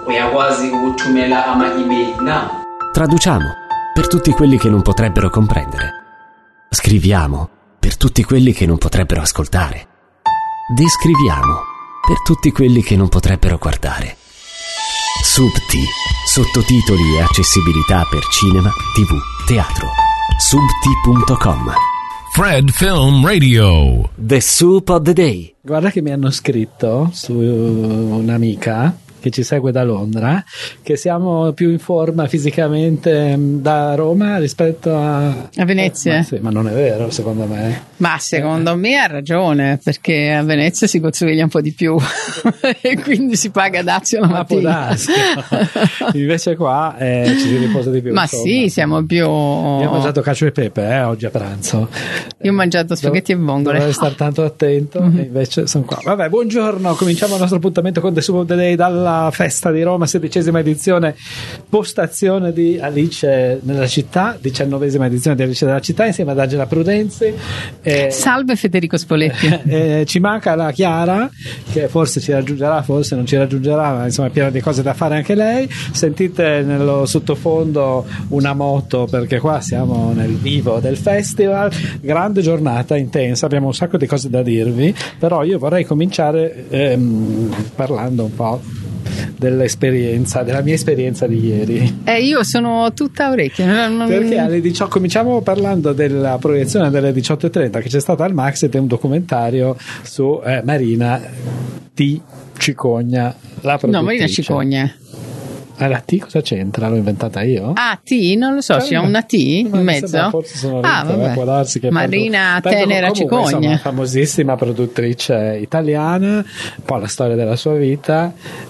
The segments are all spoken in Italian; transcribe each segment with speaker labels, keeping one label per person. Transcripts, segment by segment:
Speaker 1: uyakwazi ukuthumela ama-email now.
Speaker 2: Traduciamo per tutti quelli che non potrebbero comprendere. Scriviamo per tutti quelli che non potrebbero ascoltare. Descriviamo per tutti quelli che non potrebbero guardare. Subti, sottotitoli e accessibilità per cinema, TV, teatro. Subti.com.
Speaker 3: Fred Film Radio.
Speaker 2: The Soup of the Day.
Speaker 4: Guarda che mi hanno scritto su un'amica che ci segue da Londra che siamo più in forma fisicamente da Roma rispetto a
Speaker 5: Venezia.
Speaker 4: Ma non è vero, secondo me.
Speaker 5: Ma secondo me ha ragione, perché a Venezia si consiglia un po' di più e quindi si paga dazio la mattina.
Speaker 4: Invece qua ci si riposa di più.
Speaker 5: Ma
Speaker 4: insomma.
Speaker 5: sì, siamo più.
Speaker 4: Io ho mangiato cacio e pepe oggi a pranzo.
Speaker 5: Io ho mangiato spaghetti e vongole.
Speaker 4: Dovrei stare tanto attento, e invece sono qua. Vabbè, buongiorno, cominciamo il nostro appuntamento con The Soup of the Day dalla Festa di Roma, 16ª edizione, postazione di Alice nella città, 19ª edizione di Alice nella città, insieme ad Angela Prudenzi.
Speaker 5: Salve Federico Spoletti.
Speaker 4: Ci manca la Chiara, che forse ci raggiungerà, forse non ci raggiungerà, ma insomma è piena di cose da fare anche lei. Sentite nello sottofondo una moto, perché qua siamo nel vivo del festival. Grande giornata intensa, abbiamo un sacco di cose da dirvi, però io vorrei cominciare parlando un po' dell'esperienza, della mia esperienza di ieri.
Speaker 5: Io sono tutta orecchie.
Speaker 4: Perché alle 18 cominciamo parlando della proiezione delle 18:30 che c'è stata al Max, ed è un documentario su Marina T. Cicogna, la produttrice.
Speaker 5: No, Marina Cicogna.
Speaker 4: La T cosa c'entra? L'ho inventata io?
Speaker 5: Ah, T? Non lo so, c'è una T in mezzo?
Speaker 4: Forse sono vabbè. Può darsi che
Speaker 5: Marina Tenera Cicogna,
Speaker 4: insomma, famosissima produttrice italiana, un po' la storia della sua vita,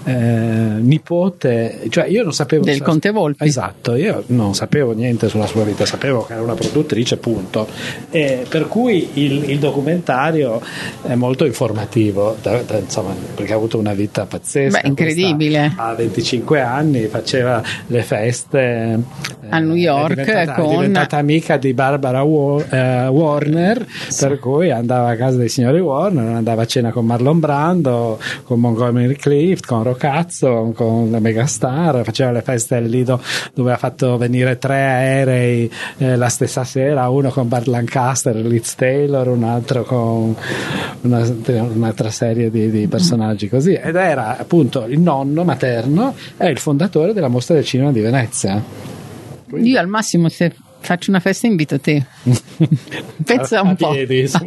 Speaker 4: nipote, cioè io non sapevo
Speaker 5: del Conte Volpi.
Speaker 4: Esatto, io non sapevo niente sulla sua vita, sapevo che era una produttrice, punto. Per cui il documentario è molto informativo, insomma, perché ha avuto una vita pazzesca.
Speaker 5: Beh, incredibile.
Speaker 4: A 25 anni faceva le feste
Speaker 5: a New York,
Speaker 4: è diventata amica di Barbara Warner, sì. Per cui andava a casa dei signori Warner, andava a cena con Marlon Brando, con Montgomery Clift, con Rocazzo, con la megastar, faceva le feste al Lido dove ha fatto venire 3 aerei la stessa sera, uno con Burt Lancaster, Liz Taylor, un altro con un'altra serie di personaggi così, ed era appunto il nonno materno, è il fondatore della Mostra del Cinema di Venezia. Quindi... Io
Speaker 5: al massimo, se faccio una festa invito te. Pensa un po'. A piedi,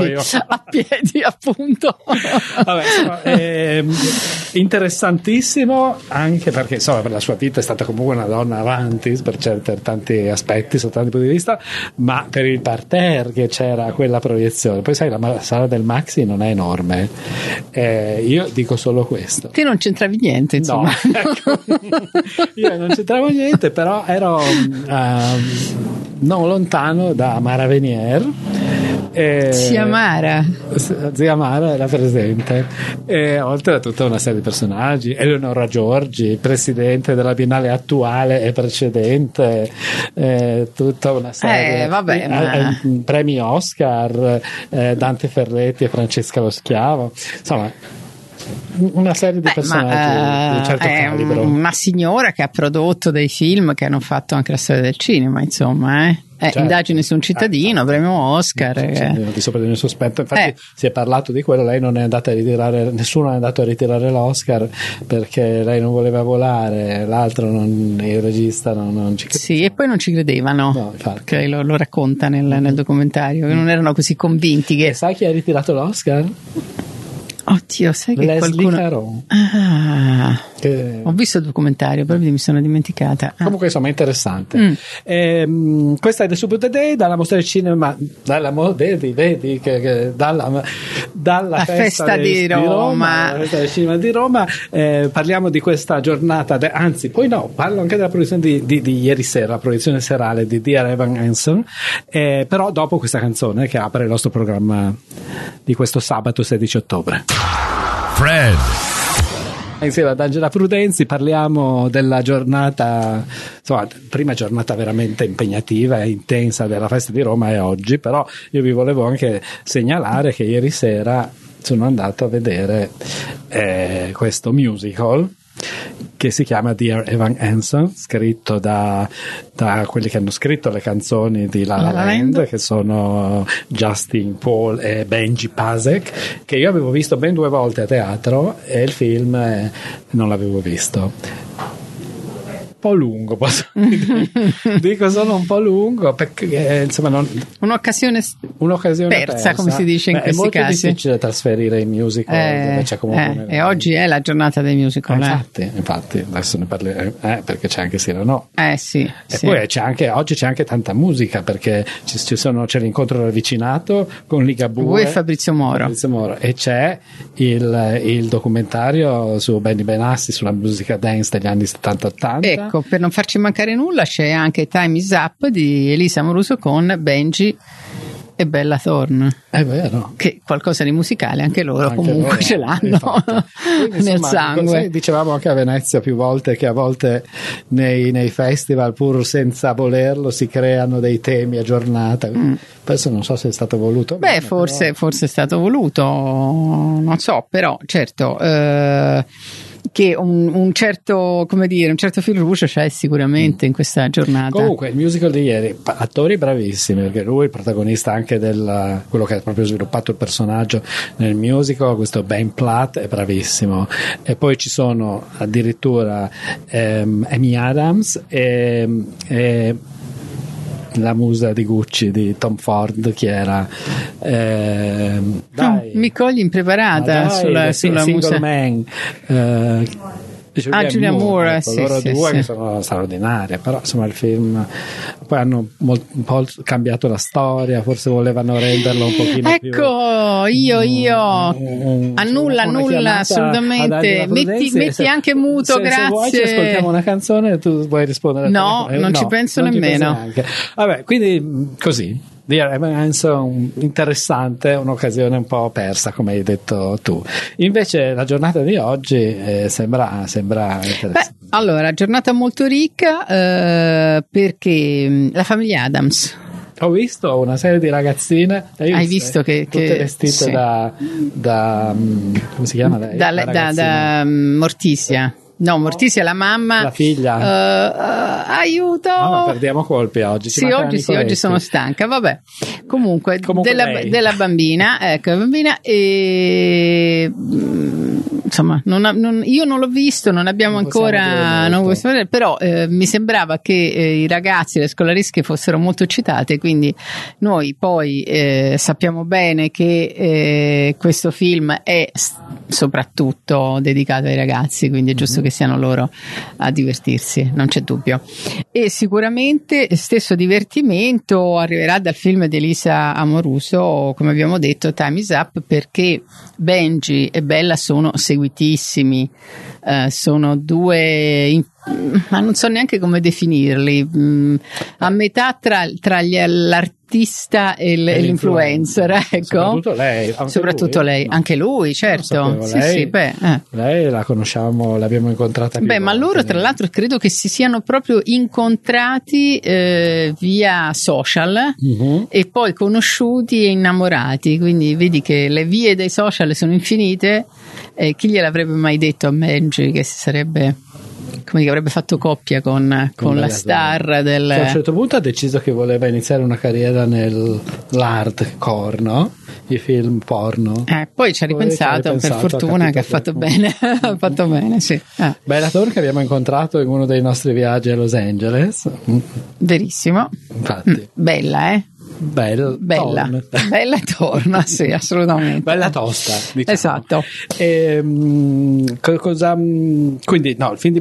Speaker 5: appunto.
Speaker 4: Vabbè, insomma, interessantissimo, anche perché insomma per la sua vita è stata comunque una donna avanti per tanti aspetti, sotto tanti punti di vista, ma per il parterre che c'era quella proiezione, poi sai, la sala del Maxi non è enorme, io dico solo questo.
Speaker 5: Te non c'entravi niente, insomma.
Speaker 4: No, ecco. Io non c'entravo niente, però ero non lontano da Mara Venier.
Speaker 5: Zia Mara
Speaker 4: era presente, oltre a tutta una serie di personaggi, Eleonora Giorgi, presidente della Biennale attuale e precedente, tutta una serie premi Oscar, Dante Ferretti e Francesca Lo Schiavo, insomma una serie di personaggi di un certo calibro.
Speaker 5: Una signora che ha prodotto dei film che hanno fatto anche la storia del cinema, insomma, certo. Indagini su un cittadino, premio Oscar,
Speaker 4: di sopra di ogni sospetto. Infatti si è parlato di quello, lei non è andata a ritirare, nessuno è andato a ritirare l'Oscar perché lei non voleva volare, l'altro il regista non ci credeva.
Speaker 5: Sì, e poi non ci credevano, perché lo racconta nel documentario, che non erano così convinti che...
Speaker 4: E sai chi ha ritirato l'Oscar?
Speaker 5: Oddio, sai che
Speaker 4: Leslie
Speaker 5: qualcuno...
Speaker 4: Caron.
Speaker 5: Ho visto il documentario, però mi sono dimenticata.
Speaker 4: Comunque insomma interessante. Questa è The Soup of the Day dalla Mostra del Cinema, vedi che dalla festa di Roma, la Festa del Cinema di Roma. Parliamo di questa giornata, anzi poi parlo anche della proiezione di ieri sera, la proiezione serale di Dear Evan Hansen, però dopo questa canzone che apre il nostro programma di questo sabato 16 ottobre.
Speaker 3: Fred.
Speaker 4: Insieme ad Angela Prudenzi parliamo della giornata, insomma, prima giornata veramente impegnativa e intensa della Festa di Roma è oggi, però io vi volevo anche segnalare che ieri sera sono andato a vedere questo musical che si chiama Dear Evan Hansen, scritto da quelli che hanno scritto le canzoni di La La Land, che sono Justin Paul e Benji Pasek, che io avevo visto ben 2 volte a teatro e il film non l'avevo visto. Un po' lungo, posso dire. Dico solo un po' lungo perché insomma un'occasione persa,
Speaker 5: come si dice in questi casi.
Speaker 4: È molto difficile trasferire i musical dove c'è comunque
Speaker 5: e oggi è la giornata dei musical.
Speaker 4: Infatti adesso ne parleremo perché c'è anche Cyrano.
Speaker 5: Sì.
Speaker 4: E poi oggi c'è anche tanta musica perché c'è l'incontro ravvicinato con Ligabue
Speaker 5: e Fabrizio Moro
Speaker 4: e c'è il documentario su Benny Benassi sulla musica dance degli anni 70-80.
Speaker 5: Ecco, per non farci mancare nulla c'è anche Time Is Up di Elisa Amoruso con Benji e Bella Thorne.
Speaker 4: È vero.
Speaker 5: Che qualcosa di musicale anche loro comunque ce l'hanno
Speaker 4: quindi,
Speaker 5: nel sangue.
Speaker 4: Dicevamo anche a Venezia più volte che a volte nei festival, pur senza volerlo, si creano dei temi a giornata. Adesso non so se è stato voluto.
Speaker 5: Forse è stato voluto, non so, però certo. Che un certo fil rouge c'è sicuramente in questa giornata.
Speaker 4: Comunque il musical di ieri, attori bravissimi, perché lui è il protagonista anche quello che ha proprio sviluppato il personaggio nel musical, questo Ben Platt è bravissimo, e poi ci sono addirittura Amy Adams e la musa di Gucci di Tom Ford, che era
Speaker 5: mi cogli impreparata sulla musa
Speaker 4: Man,
Speaker 5: Julia Moore,
Speaker 4: ecco, loro due che sono straordinarie, però insomma il film poi hanno un po' cambiato la storia, forse volevano renderlo un pochino più
Speaker 5: annulla assolutamente, metti anche muto, grazie.
Speaker 4: Se vuoi ci ascoltiamo una canzone e tu vuoi rispondere
Speaker 5: non ci penso nemmeno.
Speaker 4: Vabbè, quindi così Dear Evan Hansen, interessante, un'occasione un po' persa come hai detto tu. Invece la giornata di oggi sembra interessante.
Speaker 5: Allora, giornata molto ricca perché la famiglia Adams.
Speaker 4: Ho visto una serie di ragazzine.
Speaker 5: Hai visto che
Speaker 4: tutte vestite da come si chiama lei?
Speaker 5: Da Morticia. No, Morticia, la mamma,
Speaker 4: la figlia.
Speaker 5: Aiuto!
Speaker 4: No, perdiamo colpi oggi.
Speaker 5: Oggi sono stanca. Vabbè, comunque della bambina, ecco, e insomma, io non l'ho visto, non abbiamo ancora, però mi sembrava che i ragazzi, le scolaresche fossero molto eccitate, quindi noi poi sappiamo bene che questo film è soprattutto dedicato ai ragazzi, quindi è giusto che siano loro a divertirsi, non c'è dubbio. E sicuramente stesso divertimento arriverà dal film di Elisa Amoruso, come abbiamo detto, Time Is Up, perché Benji e Bella sono seguitissimi, sono due ma non so neanche come definirli, a metà tra l'artista e l'influencer, ecco. Soprattutto lei, anche lui, certo.
Speaker 4: Lei la conosciamo, l'abbiamo incontrata più volte.
Speaker 5: Ma loro tra l'altro credo che si siano proprio incontrati via social e poi conosciuti e innamorati, quindi vedi che le vie dei social sono infinite. Chi gliel'avrebbe mai detto a Benji che si sarebbe, come che avrebbe fatto coppia con la star del...
Speaker 4: A un certo punto ha deciso che voleva iniziare una carriera nell'hardcore, no? I film porno.
Speaker 5: Poi ci ha ripensato, per fortuna, che ha fatto bene. Ha fatto bene, sì.
Speaker 4: Bella Thorne che abbiamo incontrato in uno dei nostri viaggi a Los Angeles.
Speaker 5: Verissimo.
Speaker 4: Infatti.
Speaker 5: Bella,
Speaker 4: Bella
Speaker 5: torna, sì, assolutamente.
Speaker 4: Bella tosta, diciamo.
Speaker 5: Esatto.
Speaker 4: Quindi no, il film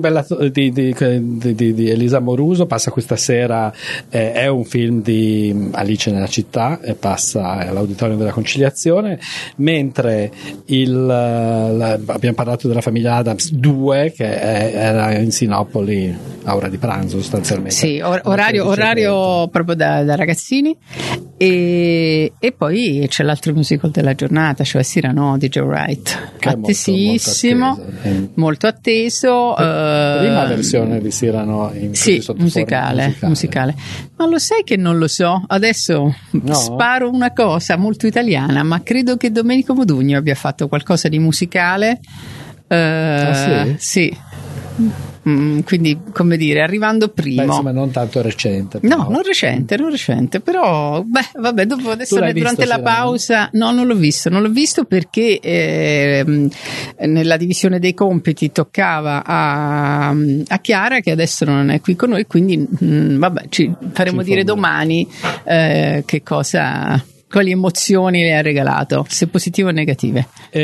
Speaker 4: di Elisa Amoruso passa questa sera, è un film di Alice nella città e passa all'Auditorium della Conciliazione, mentre abbiamo parlato della famiglia Adams 2 che era in Sinopoli a ora di pranzo sostanzialmente.
Speaker 5: Sì, orario proprio da ragazzini. E poi c'è l'altro musical della giornata, cioè Cyrano di Joe Wright, attesissimo, molto atteso.
Speaker 4: Prima versione di Cyrano
Speaker 5: musicale. Ma lo sai che non lo so, adesso sparo una cosa molto italiana, ma credo che Domenico Modugno abbia fatto qualcosa di musicale.
Speaker 4: Sì?
Speaker 5: Sì. quindi, come dire, arrivando primo.
Speaker 4: Insomma, non tanto recente.
Speaker 5: Però. No, non recente, però vabbè, dopo adesso durante la pausa non l'ho visto perché nella divisione dei compiti toccava a Chiara, che adesso non è qui con noi, quindi ci faremo dire domani quali emozioni le ha regalato, se positive o negative.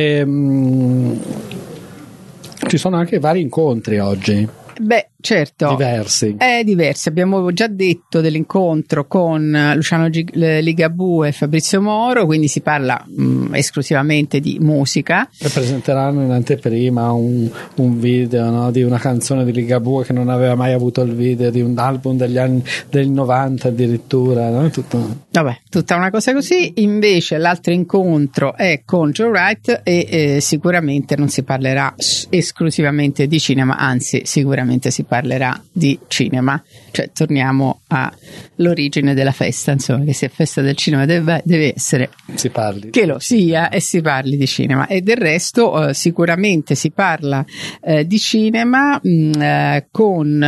Speaker 4: Ci sono anche vari incontri oggi.
Speaker 5: Beh, certo.
Speaker 4: Diversi.
Speaker 5: Abbiamo già detto dell'incontro con Luciano Ligabue e Fabrizio Moro, quindi si parla esclusivamente di musica.
Speaker 4: E presenteranno in anteprima un video, no, di una canzone di Ligabue che non aveva mai avuto il video, di un album degli anni del 90 addirittura, no?
Speaker 5: Tutta una cosa così. Invece l'altro incontro è con Joe Wright e sicuramente non si parlerà esclusivamente di cinema, anzi sicuramente si parlerà di cinema, cioè torniamo all'origine della festa, insomma, che se è festa del cinema deve essere che lo sia e si parli di cinema. E del resto sicuramente si parla di cinema con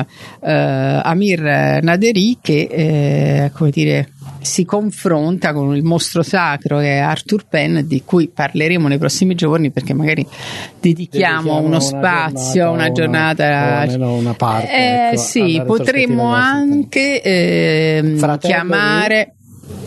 Speaker 5: Amir Naderi, che come dire si confronta con il mostro sacro che è Arthur Penn, di cui parleremo nei prossimi giorni, perché magari dedichiamo uno spazio, una giornata,
Speaker 4: una parte,
Speaker 5: sì, potremmo anche chiamare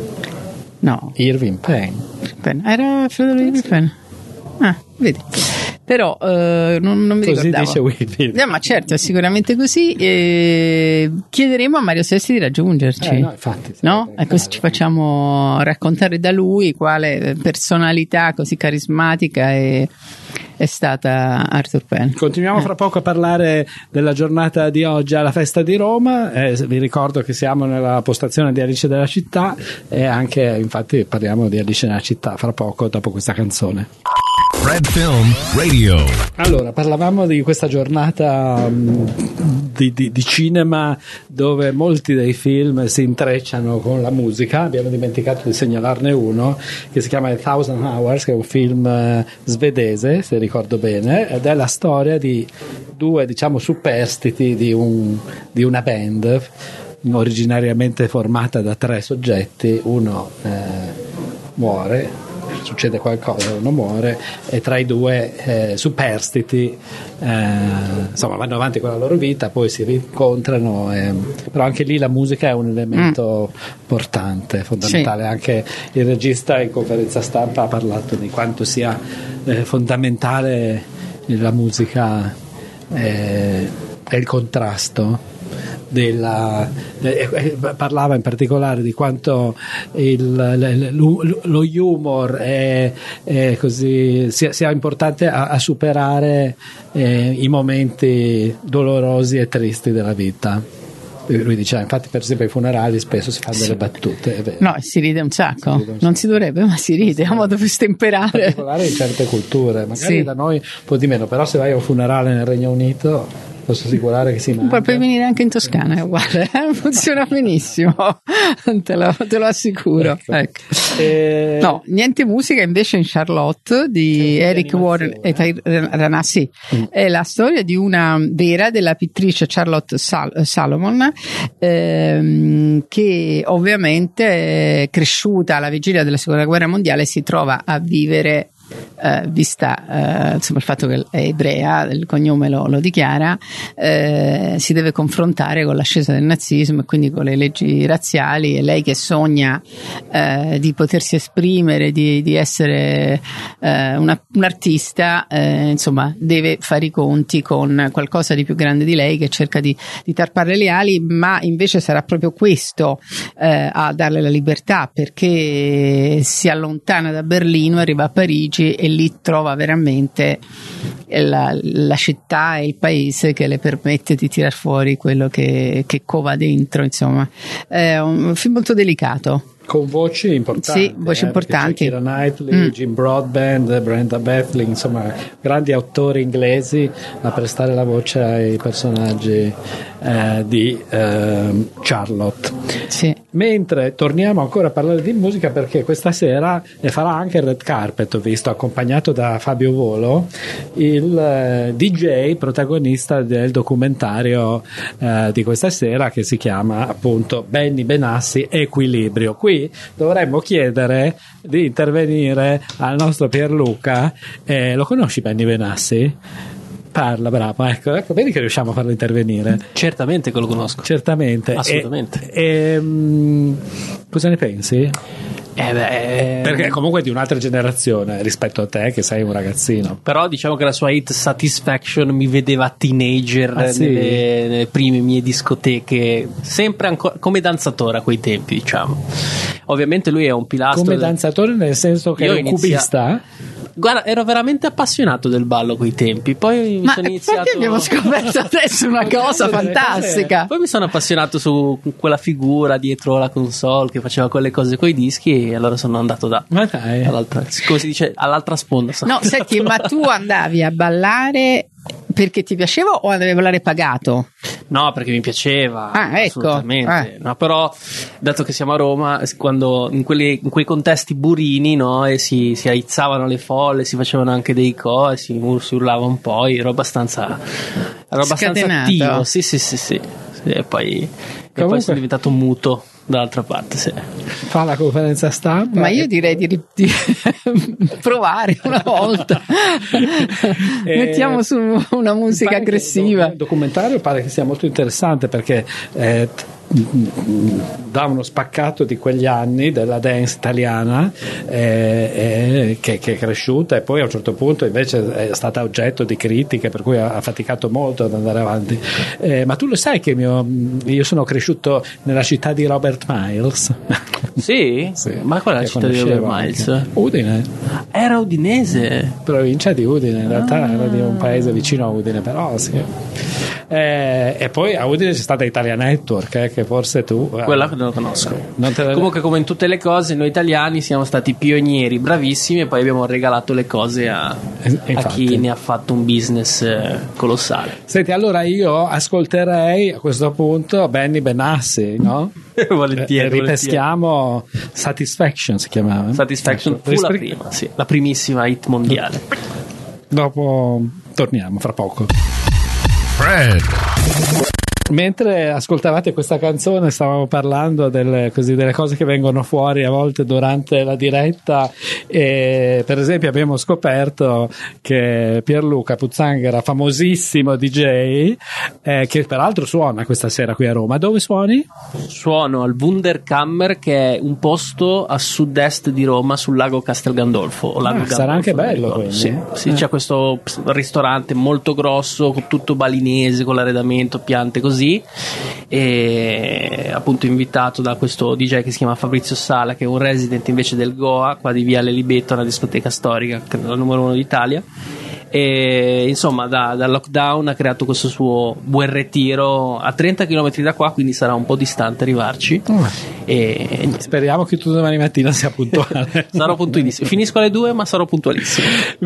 Speaker 4: Irving Penn.
Speaker 5: Era fratello di Irving Penn. Vedi. Però non mi
Speaker 4: così
Speaker 5: ricordavo.
Speaker 4: Dice Wikipedia.
Speaker 5: Ma certo, è sicuramente così. Chiederemo a Mario Sesti di raggiungerci,
Speaker 4: infatti,
Speaker 5: e così ci facciamo raccontare da lui quale personalità così carismatica è stata Arthur Penn.
Speaker 4: Continuiamo fra poco a parlare della giornata di oggi alla Festa di Roma. Vi ricordo che siamo nella postazione di Alice della Città e anche, infatti, parliamo di Alice nella Città fra poco, dopo questa canzone.
Speaker 3: Fred Film Radio.
Speaker 4: Allora, parlavamo di questa giornata di cinema dove molti dei film si intrecciano con la musica. Abbiamo dimenticato di segnalarne uno che si chiama A Thousand Hours, che è un film svedese, se ricordo bene, ed è la storia di due, superstiti di una band originariamente formata da 3 soggetti. Uno muore, succede qualcosa, uno muore, e tra i due superstiti vanno avanti con la loro vita, poi si rincontrano, però anche lì la musica è un elemento importante, fondamentale. Sì. Anche il regista in conferenza stampa ha parlato di quanto sia fondamentale la musica e il contrasto. Parlava in particolare di quanto lo humor è così sia importante a superare i momenti dolorosi e tristi della vita. Lui diceva, infatti, per esempio ai funerali spesso si fanno delle battute, è vero.
Speaker 5: No, si ride un sacco. Non si dovrebbe, ma si ride, a modo per stemperare.
Speaker 4: In particolare in certe culture, magari da noi un po' di meno, però se vai a un funerale nel Regno Unito posso assicurare che si mangia.
Speaker 5: Puoi venire anche in Toscana, è uguale, funziona benissimo, te lo assicuro. Ecco. No, niente musica invece in Charlotte di Eric Warren e Tahir Rana. Sì, è la storia di una vera della pittrice Charlotte Salomon, che ovviamente è cresciuta alla vigilia della seconda guerra mondiale, si trova a vivere, vista insomma il fatto che è ebrea, il cognome lo dichiara, si deve confrontare con l'ascesa del nazismo e quindi con le leggi razziali, e lei che sogna di potersi esprimere, di essere un artista, insomma deve fare i conti con qualcosa di più grande di lei che cerca di tarparle le ali, ma invece sarà proprio questo a darle la libertà, perché si allontana da Berlino, arriva a Parigi e lì trova veramente la città e il paese che le permette di tirar fuori quello che cova dentro. Insomma, è un film molto delicato,
Speaker 4: con voci importanti.
Speaker 5: Sì, voci importanti.
Speaker 4: Keira Knightley, Jim Broadbent, Brenda Bethling, insomma grandi autori inglesi a prestare la voce ai personaggi di Charlotte.
Speaker 5: Sì.
Speaker 4: mentre torniamo ancora a parlare di musica, perché questa sera ne farà anche il red carpet, ho visto, accompagnato da Fabio Volo, il DJ protagonista del documentario di questa sera, che si chiama appunto Benny Benassi, Equilibrio. Qui dovremmo chiedere di intervenire al nostro Pierluca. Lo conosci Benny Benassi? Parla, bravo, ecco, vedi che riusciamo a farlo intervenire.
Speaker 6: Certamente che lo conosco.
Speaker 4: Certamente.
Speaker 6: Assolutamente.
Speaker 4: Cosa ne pensi? Perché comunque è di un'altra generazione rispetto a te, che sei un ragazzino.
Speaker 6: Però diciamo che la sua hit Satisfaction mi vedeva teenager nelle prime mie discoteche, sempre ancora come danzatore a quei tempi, diciamo. Ovviamente lui è un pilastro.
Speaker 4: Come danzatore nel senso che è un cubista?
Speaker 6: Guarda, ero veramente appassionato del ballo a quei tempi. Poi mi sono iniziato.
Speaker 5: Perché abbiamo scoperto adesso una cosa fantastica.
Speaker 6: Poi mi sono appassionato su quella figura dietro la console che faceva quelle cose coi dischi, e allora sono andato all'altra, come si dice, all'altra sponda.
Speaker 5: No, senti, ma tu andavi a ballare perché ti piaceva o andavi a ballare pagato?
Speaker 6: No, perché mi piaceva.
Speaker 5: Ecco.
Speaker 6: Assolutamente. No, però dato che siamo a Roma, quando in quei contesti burini, no, e si aizzavano le folle, si facevano anche dei si urlava un po', ero abbastanza attivo. Sì. E poi sono diventato muto dall'altra parte. Sì.
Speaker 4: Fa la conferenza stampa.
Speaker 5: Ma io direi di provare una volta. Mettiamo su una musica aggressiva.
Speaker 4: Il documentario pare che sia molto interessante, perché dà uno spaccato di quegli anni della dance italiana, che è cresciuta, e poi a un certo punto invece è stata oggetto di critiche, per cui ha faticato molto ad andare avanti. Ma tu lo sai che io sono cresciuto nella città di Robert Miles?
Speaker 6: Sì? Ma qual è la città di Robert Miles?
Speaker 4: Anche. Udine.
Speaker 6: Era udinese?
Speaker 4: Provincia di Udine, in realtà era di un paese vicino a Udine, però sì. E poi a Udine c'è stata Italia Network, che forse tu
Speaker 6: quella non lo conosco. Comunque, come in tutte le cose, noi italiani siamo stati pionieri, bravissimi, e poi abbiamo regalato le cose a chi ne ha fatto un business colossale.
Speaker 4: Senti, allora io ascolterei a questo punto Benny Benassi, no?
Speaker 6: Volentieri.
Speaker 4: Ripeschiamo Satisfaction, si chiamava.
Speaker 6: Satisfaction fu la prima, sì, la primissima hit mondiale.
Speaker 4: Dopo torniamo fra poco.
Speaker 3: Fred.
Speaker 4: Mentre ascoltavate questa canzone stavamo parlando delle cose che vengono fuori a volte durante la diretta, e per esempio abbiamo scoperto che Pierluca Puzzanghera, famosissimo DJ, che peraltro suona questa sera qui a Roma. Dove suoni?
Speaker 6: Suono al Wunderkammer, che è un posto a sud-est di Roma, sul lago Castel Gandolfo.
Speaker 4: Sarà anche bello, quindi.
Speaker 6: Sì, c'è questo ristorante molto grosso, tutto balinese, con l'arredamento, piante così, e appunto invitato da questo DJ che si chiama Fabrizio Sala, che è un resident invece del Goa, qua di Viale Libetto, una discoteca storica, che è la numero 1 d'Italia. E insomma dal lockdown ha creato questo suo buon ritiro a 30 km da qua, quindi sarà un po' distante arrivarci. E
Speaker 4: speriamo che tu domani mattina sia puntuale.
Speaker 6: Sarò puntualissimo, finisco alle 2 ma sarò puntualissimo.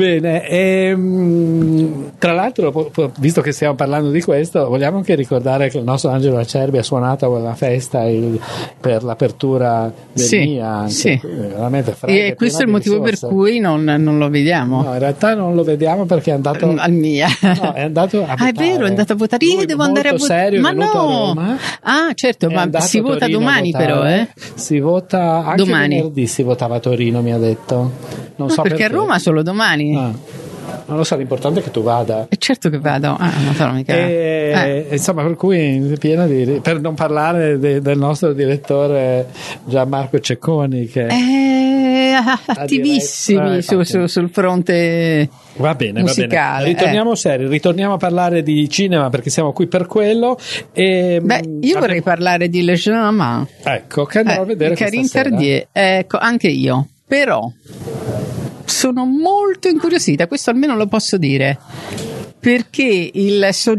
Speaker 4: Bene, tra l'altro, visto che stiamo parlando di questo, vogliamo anche ricordare che il nostro Angelo Acerbi ha suonato quella festa per l'apertura del MIA.
Speaker 5: Sì.
Speaker 4: Veramente
Speaker 5: e questo è il motivo per cui non lo vediamo.
Speaker 4: No, in realtà non lo vediamo perché è andato
Speaker 5: al MIA.
Speaker 4: No, è andato a votare.
Speaker 5: È vero, è andato a votare. Io devo andare a votare. Ma no! A Roma,
Speaker 4: certo,
Speaker 5: ma si vota domani, però,
Speaker 4: Si vota anche
Speaker 5: domani.
Speaker 4: Venerdì, si votava a Torino, mi ha detto. Non so
Speaker 5: perché a Roma solo domani.
Speaker 4: Non lo so, l'importante è che tu vada.
Speaker 5: Certo che vado. Non so, mica.
Speaker 4: Insomma, per cui pieno per non parlare del nostro direttore Gianmarco Cecconi, che
Speaker 5: attivissimi sul fronte musicale.
Speaker 4: Ritorniamo seri, ritorniamo a parlare di cinema, perché siamo qui per quello.
Speaker 5: Io vorrei parlare di Le Jeune Amant.
Speaker 4: Ecco, che andrò a vedere
Speaker 5: Karine Tardieu. Ecco, anche io. Però sono molto incuriosita, questo almeno lo posso dire, perché il soggetto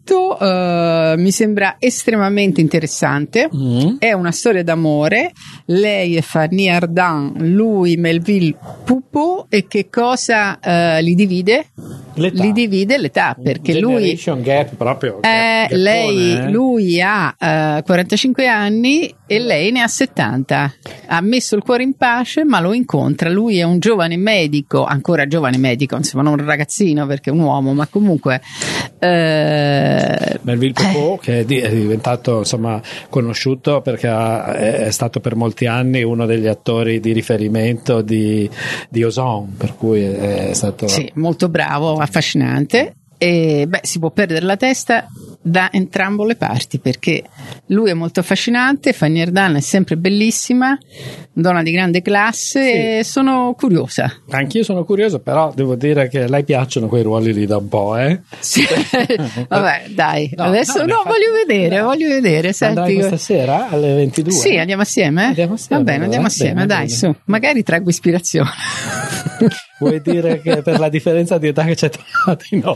Speaker 5: letto, mi sembra estremamente interessante. È una storia d'amore, lei è Fanny Ardant, lui Melville Poupeau, e che cosa li divide?
Speaker 4: L'età.
Speaker 5: Li divide l'età, perché
Speaker 4: Generation gap proprio.
Speaker 5: Lui ha 45 anni e lei ne ha 70. Ha messo il cuore in pace, ma lo incontra. Lui è un giovane medico, ancora giovane medico, insomma, non un ragazzino perché è un uomo, ma comunque
Speaker 4: Melville Poupeau, che è diventato, insomma, conosciuto perché è stato per molti anni uno degli attori di riferimento di Ozon, per cui è stato
Speaker 5: molto bravo, affascinante. E si può perdere la testa da entrambe le parti, perché lui è molto affascinante, Fanny Ardant è sempre bellissima, donna di grande classe, e sono curiosa.
Speaker 4: Anch'io sono curioso, però devo dire che a lei piacciono quei ruoli lì da un po',
Speaker 5: Sì. Vabbè, dai, adesso voglio vedere. Senti,
Speaker 4: andrai questa sera alle 22?
Speaker 5: Sì, andiamo assieme? Va bene, andiamo assieme, dai, su, magari traggo ispirazione.
Speaker 4: Vuoi dire che per la differenza di età che c'è tra di noi?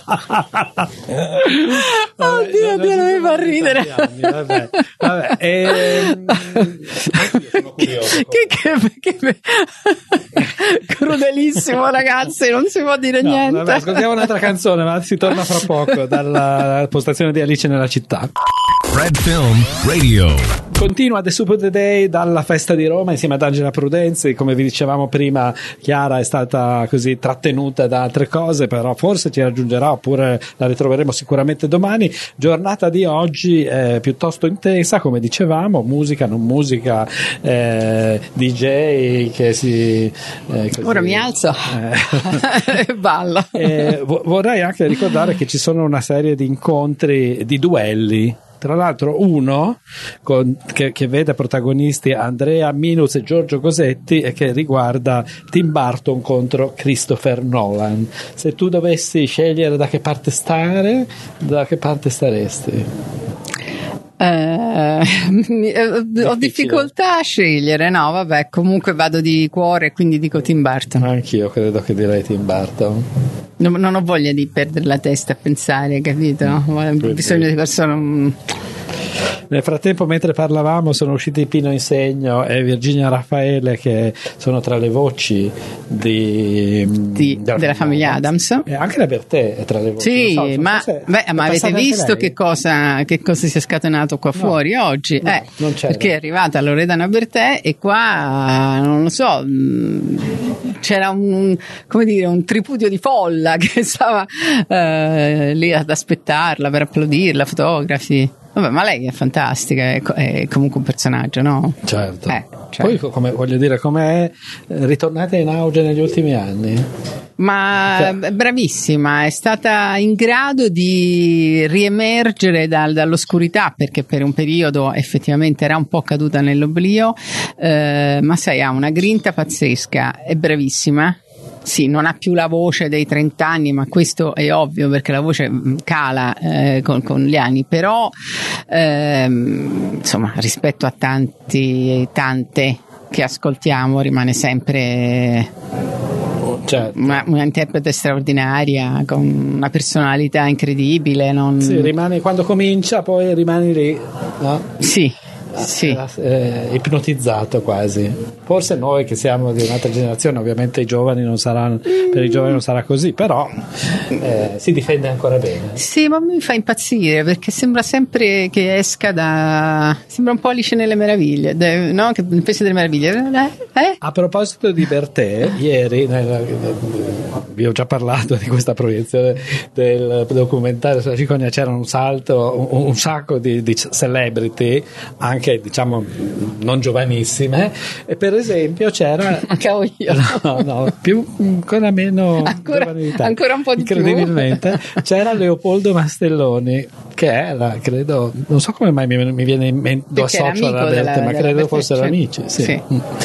Speaker 5: Oddio, non mi fa ridere.
Speaker 4: Vabbè. Sono curioso.
Speaker 5: Che crudelissimo, ragazzi, non si può dire niente.
Speaker 4: Vabbè, ascoltiamo un'altra canzone, ma si torna fra poco dalla postazione di Alice nella città.
Speaker 3: Fred Film Radio.
Speaker 4: Continua The Soup of the Day dalla festa di Roma insieme ad Angela Prudenzi. Come vi dicevamo prima, Chiara è stata così trattenuta da altre cose, però forse ci raggiungerà, oppure la ritroveremo sicuramente domani. Giornata di oggi piuttosto intensa, come dicevamo, musica, non musica, DJ che si
Speaker 5: ora mi alzo e ballo.
Speaker 4: Vorrei anche ricordare che ci sono una serie di incontri, di duelli. Tra l'altro uno che vede protagonisti Andrea Minus e Giorgio Cosetti e che riguarda Tim Burton contro Christopher Nolan. Se tu dovessi scegliere da che parte stare, da che parte staresti?
Speaker 5: Ho difficoltà a scegliere, no, vabbè, comunque vado di cuore, quindi dico Tim Burton.
Speaker 4: Anch'io credo che direi Tim Burton.
Speaker 5: Non ho voglia di perdere la testa a pensare, capito? Ho bisogno di persone.
Speaker 4: Nel frattempo, mentre parlavamo, sono usciti Pino Insegno e Virginia Raffaele, che sono tra le voci
Speaker 5: della famiglia Adams.
Speaker 4: E anche la Bertè è tra le voci.
Speaker 5: Sì, ma avete visto che cosa si è scatenato qua fuori oggi?
Speaker 4: Non c'era.
Speaker 5: Perché è arrivata Loredana Bertè e qua, non lo so, c'era un tripudio di folla che stava lì ad aspettarla per applaudirla, fotografi. Vabbè, ma lei è fantastica, è comunque un personaggio, no?
Speaker 4: Certo. Poi, come è ritornata in auge negli ultimi anni.
Speaker 5: Ma bravissima, è stata in grado di riemergere dall'oscurità, perché per un periodo effettivamente era un po' caduta nell'oblio, ma sai, ha una grinta pazzesca, è bravissima. Sì, non ha più la voce dei 30 anni, ma questo è ovvio perché la voce cala con gli anni, però insomma, rispetto a tante che ascoltiamo, rimane sempre una interprete straordinaria, con una personalità incredibile.
Speaker 4: Sì, rimane, quando comincia poi rimani lì, no?
Speaker 5: Sì.
Speaker 4: Ipnotizzato quasi. Forse noi che siamo di un'altra generazione, ovviamente i giovani non saranno, per i giovani non sarà così, però si difende ancora bene.
Speaker 5: Sì, ma mi fa impazzire perché sembra sempre che esca sembra un po' Alice nelle meraviglie, no? Che il Paese delle meraviglie.
Speaker 4: A proposito di Bertè, ieri vi ho già parlato di questa proiezione del documentario sulla cicogna, c'era un sacco di celebrity, anche diciamo non giovanissime, e per esempio c'era più ancora meno giovanità,
Speaker 5: ancora un po' di
Speaker 4: incredibilmente più. C'era Leopoldo Mastelloni, che era, credo, non so come mai mi viene in mente, lo associo alla Bertè, ma credo fossero amici, sì.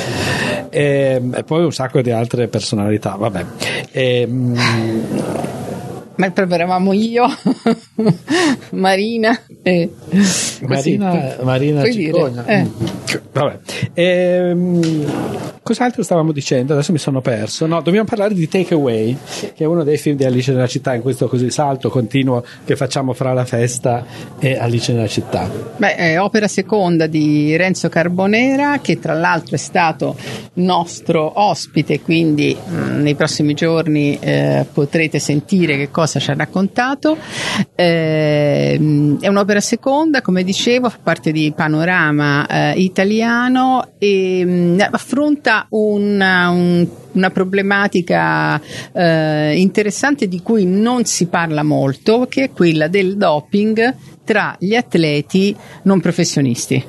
Speaker 4: E poi un sacco di altre personalità, vabbè.
Speaker 5: Ma proprio eravamo io, Marina.
Speaker 4: Marina Cicogna. Vabbè. Cos'altro stavamo dicendo? Adesso mi sono perso. No, dobbiamo parlare di Take Away, che è uno dei film di Alice nella città, in questo così salto continuo che facciamo fra la festa e Alice nella città.
Speaker 5: Beh, è opera seconda di Renzo Carbonera, che tra l'altro è stato nostro ospite, quindi nei prossimi giorni potrete sentire che cosa ci ha raccontato. È un'opera seconda, come dicevo, fa parte di Panorama Italiano e affronta una problematica interessante di cui non si parla molto, che è quella del doping tra gli atleti non professionisti,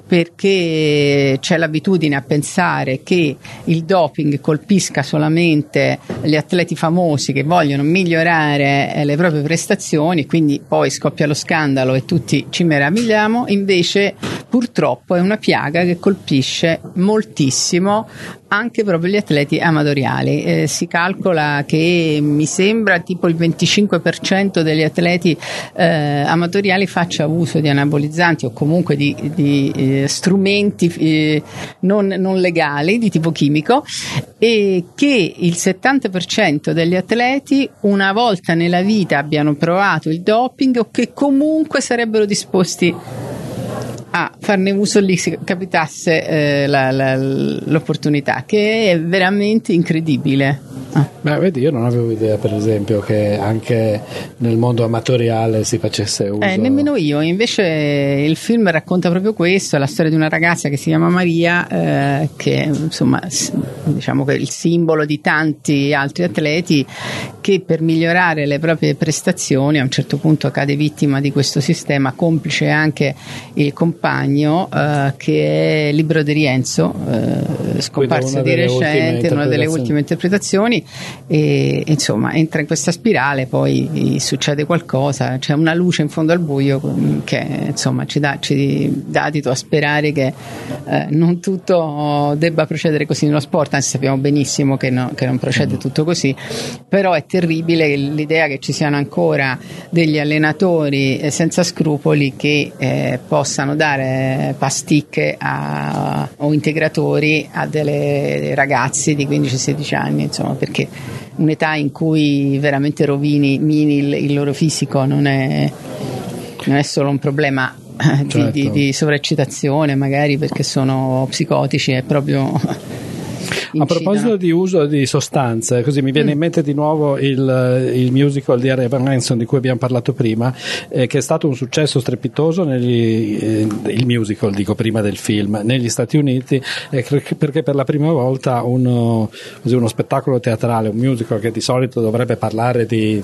Speaker 5: perché c'è l'abitudine a pensare che il doping colpisca solamente gli atleti famosi che vogliono migliorare le proprie prestazioni, quindi poi scoppia lo scandalo e tutti ci meravigliamo. Invece purtroppo è una piaga che colpisce moltissimo anche proprio gli atleti amatoriali. Si calcola che mi sembra tipo il 25% degli atleti amatoriali faccia uso di anabolizzanti o comunque di strumenti non legali di tipo chimico, e che il 70% degli atleti una volta nella vita abbiano provato il doping o che comunque sarebbero disposti a farne uso lì se capitasse l'opportunità, che è veramente incredibile.
Speaker 4: Beh, vedi, io non avevo idea, per esempio, che anche nel mondo amatoriale si facesse uso.
Speaker 5: Nemmeno io. Invece il film racconta proprio questo, la storia di una ragazza che si chiama Maria, che insomma, diciamo che è il simbolo di tanti altri atleti che per migliorare le proprie prestazioni a un certo punto cade vittima di questo sistema, complice anche il compagno che è Libero De Rienzo, scomparso di recente, una delle ultime interpretazioni, e insomma entra in questa spirale, poi succede qualcosa, c'è una luce in fondo al buio che insomma ci dà adito a sperare che non tutto debba procedere così nello sport, anzi sappiamo benissimo che non procede tutto così, però è terribile l'idea che ci siano ancora degli allenatori senza scrupoli che possano dare pasticche o integratori a delle ragazzi di 15-16 anni, insomma, perché un'età in cui veramente mini il loro fisico non è solo un problema di sovraeccitazione, magari perché sono psicotici, è proprio
Speaker 4: a proposito di uso di sostanze, così mi viene in mente di nuovo il musical di Evan Hansen di cui abbiamo parlato prima, che è stato un successo strepitoso il musical, dico prima del film, negli Stati Uniti, perché per la prima volta uno spettacolo teatrale, un musical che di solito dovrebbe parlare di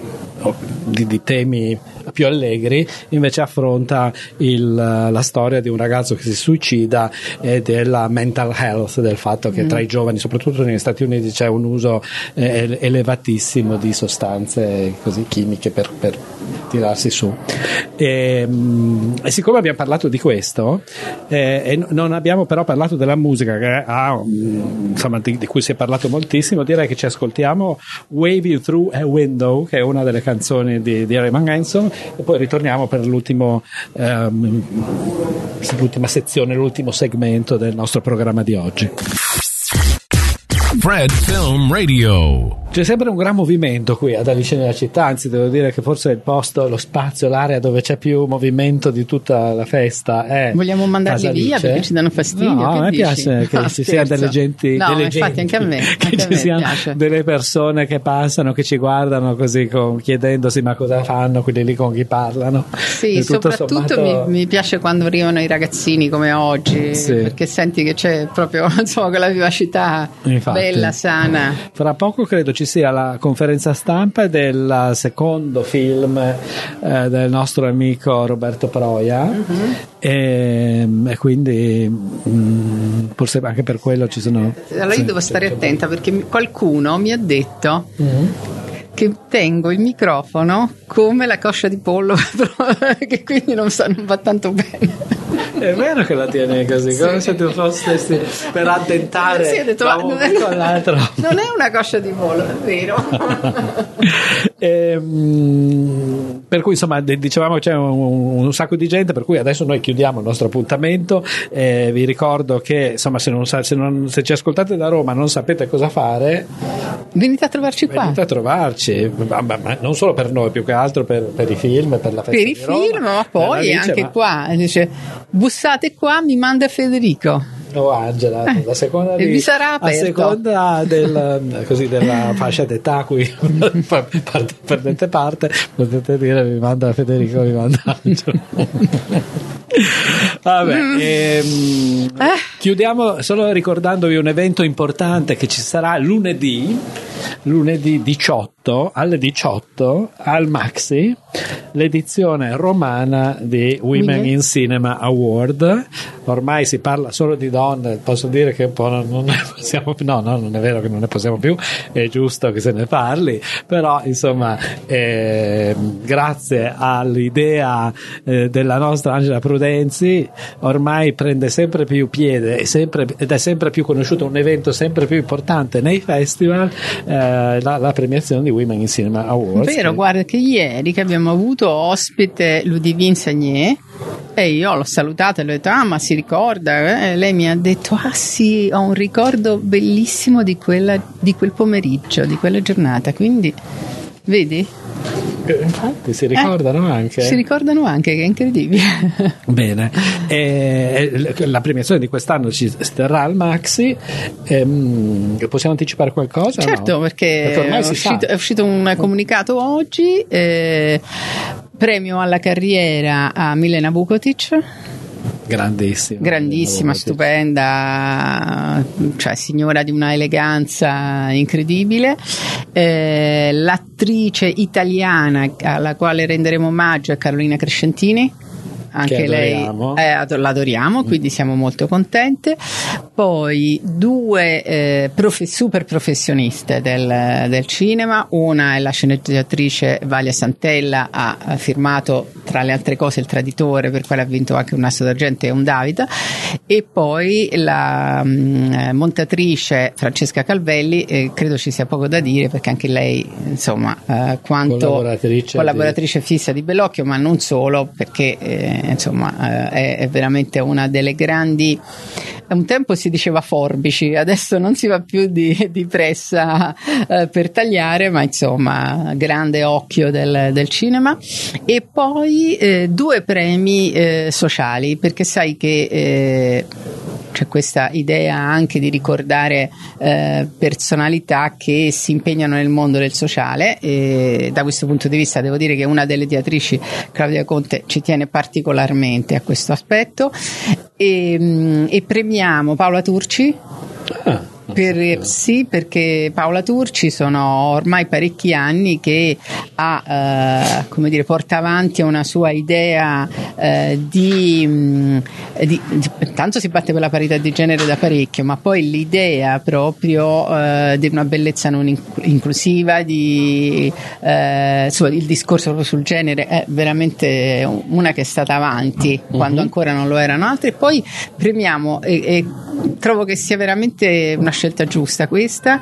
Speaker 4: temi più allegri, invece affronta la storia di un ragazzo che si suicida e della mental health, del fatto che tra i giovani, soprattutto negli Stati Uniti, c'è un uso elevatissimo di sostanze così chimiche per tirarsi su, e siccome abbiamo parlato di questo e non abbiamo però parlato della musica che insomma di cui si è parlato moltissimo, direi che ci ascoltiamo Wave You Through a Window, che è una delle canzoni di Evan Hansen, e poi ritorniamo per l'ultima sezione, l'ultimo segmento del nostro programma di oggi.
Speaker 3: Fred Film Radio.
Speaker 4: C'è sempre un gran movimento qui ad Alice nella città, anzi devo dire che forse il posto, lo spazio, l'area dove c'è più movimento di tutta la festa è
Speaker 5: Vogliamo mandarli via perché ci danno fastidio?
Speaker 4: No, a me piace che ci siano delle genti,
Speaker 5: infatti anche a me,
Speaker 4: che ci siano delle persone che passano, che ci guardano così chiedendosi ma cosa fanno quelli lì con chi parlano.
Speaker 5: Sì, soprattutto mi piace quando arrivano i ragazzini come oggi, sì, perché senti che c'è proprio quella vivacità. Infatti, bella, sana.
Speaker 4: Fra poco credo ci sia la conferenza stampa del secondo film del nostro amico Roberto Proia, e quindi forse anche per quello ci sono.
Speaker 5: Allora io devo stare attenta perché qualcuno mi ha detto che tengo il microfono come la coscia di pollo che quindi non va tanto bene.
Speaker 4: È vero che la tieni così, come se tu fossi per addentare
Speaker 5: sì, ho detto,
Speaker 4: da un con l'altro.
Speaker 5: Non è una coscia di volo, è vero.
Speaker 4: Per cui insomma dicevamo c'è un sacco di gente, per cui adesso noi chiudiamo il nostro appuntamento. Vi ricordo che insomma se ci ascoltate da Roma non sapete cosa fare,
Speaker 5: venite a trovarci qua.
Speaker 4: Venite a trovarci, ma non solo per noi, più che altro per i film, per la festa
Speaker 5: per i
Speaker 4: di Roma,
Speaker 5: film, ma poi anche qua dice bussate qua, mi manda Federico
Speaker 4: o Angela, la seconda
Speaker 5: vi sarà aperto.
Speaker 4: a seconda della fascia d'età a cui prendete parte, potete dire mi manda Federico, mi manda Angela. Vabbè, chiudiamo solo ricordandovi un evento importante che ci sarà lunedì 18 alle 18 al Maxi, l'edizione romana di Women in Cinema Award. Ormai si parla solo di donne, posso dire che un po' non ne possiamo più, no, non è vero che non ne possiamo più, è giusto che se ne parli, però insomma grazie all'idea della nostra Angela Prudenzi ormai prende sempre più piede ed è sempre più conosciuto, un evento sempre più importante nei festival, la premiazione di Women in Cinema Awards.
Speaker 5: Vero, guarda che ieri che abbiamo avuto ospite Ludivine Sagné e io l'ho salutata e le ho detto ma si ricorda? Lei mi ha detto sì, ho un ricordo bellissimo di quel pomeriggio, di quella giornata, quindi vedi?
Speaker 4: Infatti si ricordano anche.
Speaker 5: Si ricordano anche, che è incredibile.
Speaker 4: Bene, la premiazione di quest'anno ci terrà al Maxi. Possiamo anticipare qualcosa?
Speaker 5: Certo,
Speaker 4: no?
Speaker 5: Perché
Speaker 4: ormai
Speaker 5: è uscito un comunicato oggi, premio alla carriera a Milena Vukotic. Grandissima, stupenda, cioè signora di una eleganza incredibile. L'attrice italiana alla quale renderemo omaggio è Carolina Crescentini, anche lei l'adoriamo, quindi siamo molto contente. Poi due super professioniste del cinema, una è la sceneggiatrice Valia Santella, ha firmato tra le altre cose Il Traditore, per quale ha vinto anche un Nastro d'Argento e un David, e poi la montatrice Francesca Calvelli, credo ci sia poco da dire perché anche lei insomma quanto collaboratrice fissa di Bellocchio, ma non solo, perché insomma è veramente una delle grandi. Un tempo si diceva forbici, adesso non si va più di pressa per tagliare, ma insomma grande occhio del cinema. E poi due premi sociali, perché sai che c'è questa idea anche di ricordare personalità che si impegnano nel mondo del sociale, e da questo punto di vista devo dire che una delle teatrici, Claudia Conte, ci tiene particolarmente a questo aspetto, e premiamo Paola Turci. Perché Paola Turci sono ormai parecchi anni che porta avanti una sua idea tanto si batte per la parità di genere da parecchio, ma poi l'idea proprio di una bellezza non inclusiva, il discorso proprio sul genere è veramente una che è stata avanti quando ancora non lo erano altre. E poi premiamo e trovo che sia veramente una scelta giusta questa,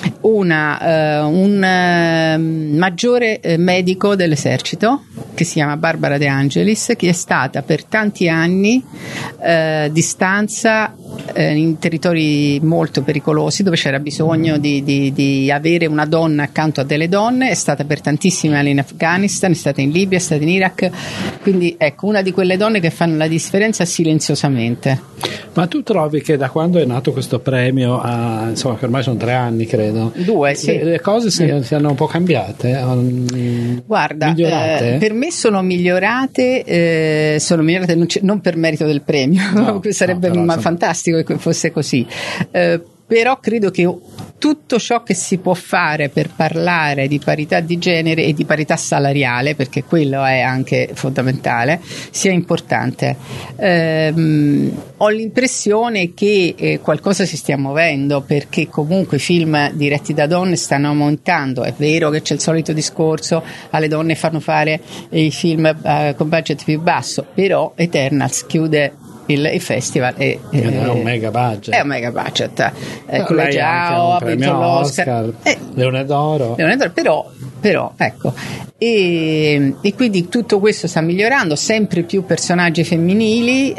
Speaker 5: un maggiore medico dell'esercito che si chiama Barbara De Angelis, che è stata per tanti anni di stanza in territori molto pericolosi dove c'era bisogno di avere una donna accanto a delle donne. È stata per tantissimi anni in Afghanistan, è stata in Libia, è stata in Iraq, quindi ecco, una di quelle donne che fanno la differenza silenziosamente.
Speaker 4: Ma tu trovi che da quando è nato questo premio insomma, che ormai sono 3 anni credo,
Speaker 5: 2, sì,
Speaker 4: le cose si hanno un po' cambiate?
Speaker 5: Guarda, per me sono migliorate non per merito del premio, sarebbe fantastico che fosse così, però credo che tutto ciò che si può fare per parlare di parità di genere e di parità salariale, perché quello è anche fondamentale, sia importante. Ho l'impressione che qualcosa si stia muovendo, perché comunque i film diretti da donne stanno aumentando. È vero che c'è il solito discorso, alle donne fanno fare i film con budget più basso, però Eternals chiude il festival è
Speaker 4: un mega budget.
Speaker 5: È un mega budget. Chloe Zhao ha vinto l'Oscar,
Speaker 4: Leone d'Oro,
Speaker 5: però ecco, e quindi tutto questo sta migliorando, sempre più personaggi femminili.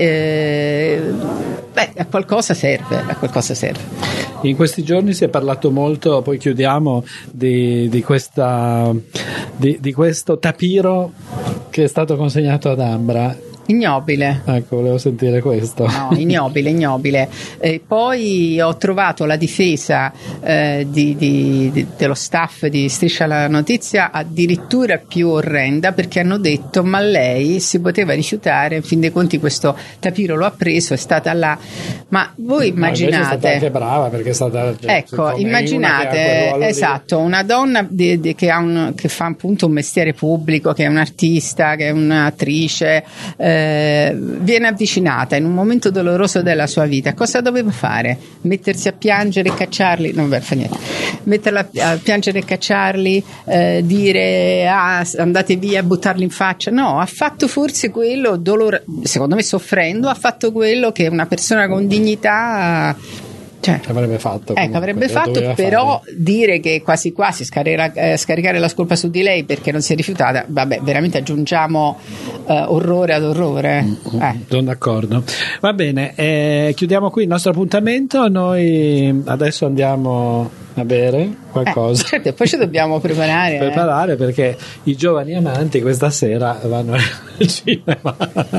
Speaker 5: A qualcosa serve.
Speaker 4: In questi giorni si è parlato molto, poi chiudiamo, di questo tapiro che è stato consegnato ad Ambra.
Speaker 5: Ignobile.
Speaker 4: Ecco, volevo sentire questo.
Speaker 5: No, ignobile. Poi ho trovato la difesa dello staff di Striscia la Notizia addirittura più orrenda, perché hanno detto: ma lei si poteva rifiutare, in fin dei conti questo tapiro lo ha preso, è stata là. Ma voi immaginate,
Speaker 4: è stata anche brava, perché è stata,
Speaker 5: ecco, immaginate, esatto, una donna che fa appunto un mestiere pubblico, che è un'artista, che è un'attrice, viene avvicinata in un momento doloroso della sua vita. Cosa doveva fare? Mettersi a piangere e cacciarli? Non fa niente. Metterla a piangere e cacciarli, dire andate via, buttarli in faccia? No, ha fatto forse quello, secondo me soffrendo, ha fatto quello che una persona con dignità
Speaker 4: avrebbe fatto,
Speaker 5: però dire che quasi quasi scaricare la colpa su di lei perché non si è rifiutata, vabbè, veramente aggiungiamo orrore ad orrore.
Speaker 4: Sono d'accordo. Va bene, chiudiamo qui il nostro appuntamento. Noi adesso andiamo a bere qualcosa,
Speaker 5: certo, e poi ci dobbiamo preparare
Speaker 4: perché i giovani amanti questa sera vanno al cinema.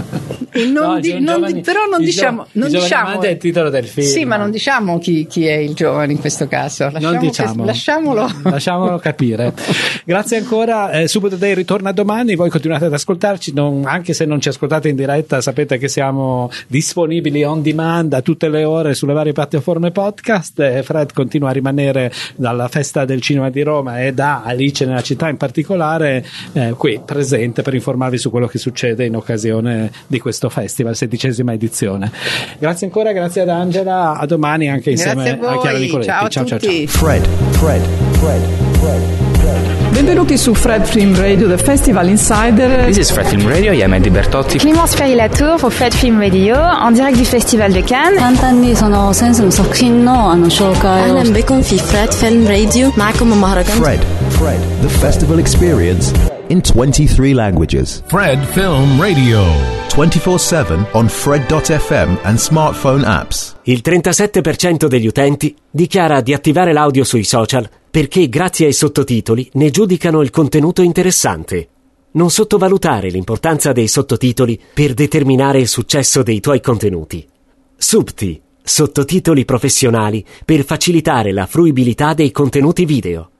Speaker 5: Però non diciamo
Speaker 4: è il titolo del film.
Speaker 5: Sì, ma non diciamo chi è il giovane in questo caso.
Speaker 4: Lasciamolo capire. Grazie ancora. Subito Day ritorna domani. Voi continuate ad ascoltarci, anche se non ci ascoltate in diretta, sapete che siamo disponibili on demand a tutte le ore sulle varie piattaforme podcast. Fred continua a rimanere dalla Festa del Cinema di Roma e da Alice nella città in particolare qui presente per informarvi su quello che succede in occasione di questo festival, 16ª edizione. Grazie ancora, grazie ad Angela, a domani anche insieme a Chiara Nicoletti. Ciao.
Speaker 7: Fred.
Speaker 8: Benvenuti su Fred Film Radio, The Festival Insider.
Speaker 9: This is Fred Film Radio, io Eddie Bertotti.
Speaker 10: Clémence Ferry-Latour pour Fred Film Radio, en direct du Festival de Cannes.
Speaker 11: 간단히 소센스作品の紹介.
Speaker 12: أهلا بكم في Fred Film Radio. معكم مهرجان
Speaker 7: Fred, the festival experience in 23 languages.
Speaker 3: Fred Film Radio.
Speaker 7: 24/7 on Fred.fm and smartphone apps.
Speaker 2: Il 37% degli utenti dichiara di attivare l'audio sui social perché grazie ai sottotitoli ne giudicano il contenuto interessante. Non sottovalutare l'importanza dei sottotitoli per determinare il successo dei tuoi contenuti. Subti, sottotitoli professionali per facilitare la fruibilità dei contenuti video.